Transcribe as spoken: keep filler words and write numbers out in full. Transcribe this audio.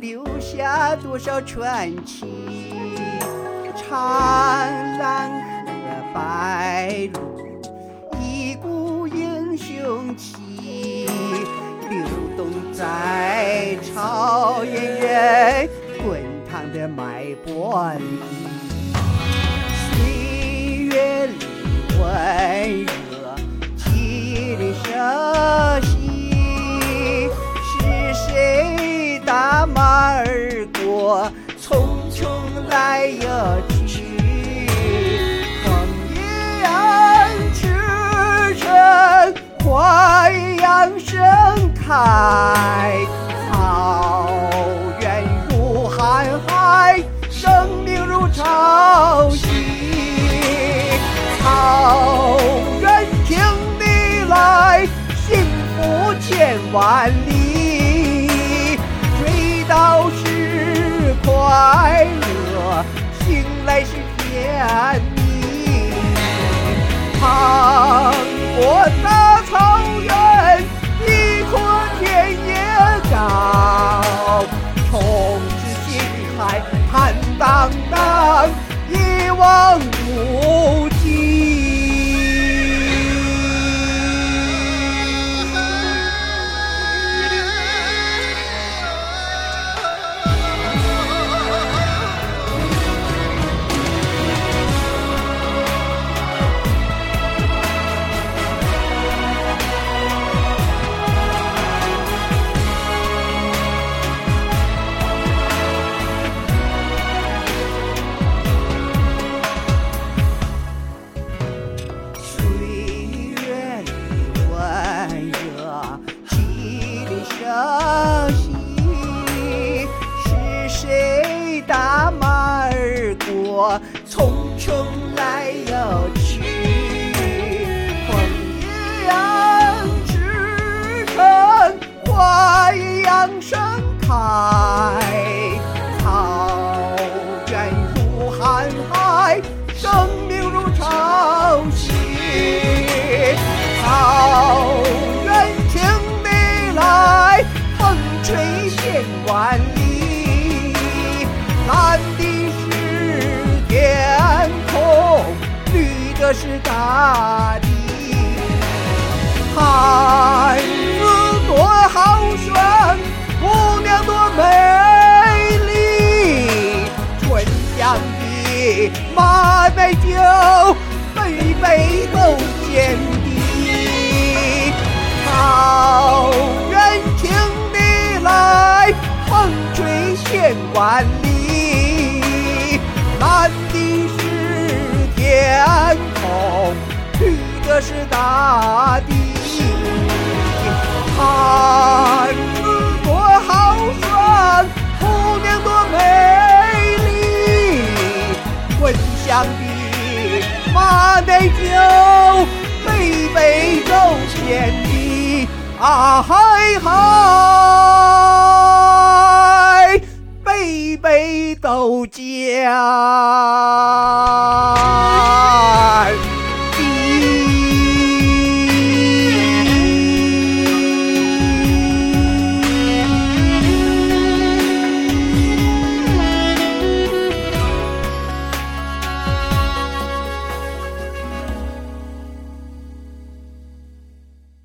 留下多少传奇。长浪和白鹭，一股英雄气，流动在草原人滚烫的脉搏里。岁月里温热，激励生息，是谁打马而过，匆匆来又去。风一样驰骋，花一样盛开，草原如瀚海，生命如潮汐。草原请你来，幸福千万里，追悼是快乐，醒来是甜蜜。趟过大草原，地阔天也高，冲至心海，坦荡荡，一望无际。打马而过，匆匆来又去。风一样驰骋，花一样盛开，草原如瀚海，生命如潮汐。草原请你来，风吹千万里，蓝的是天空，绿的是大地。孩子多豪爽，姑娘多美丽，醇香的马奶酒，杯杯都见底。草原请你来，风吹千万里，蓝的是天空，绿的是大地。孩子多豪爽，姑娘多美丽，醇香的马奶酒，杯杯都见底。啊嗨嗨，杯杯都讲。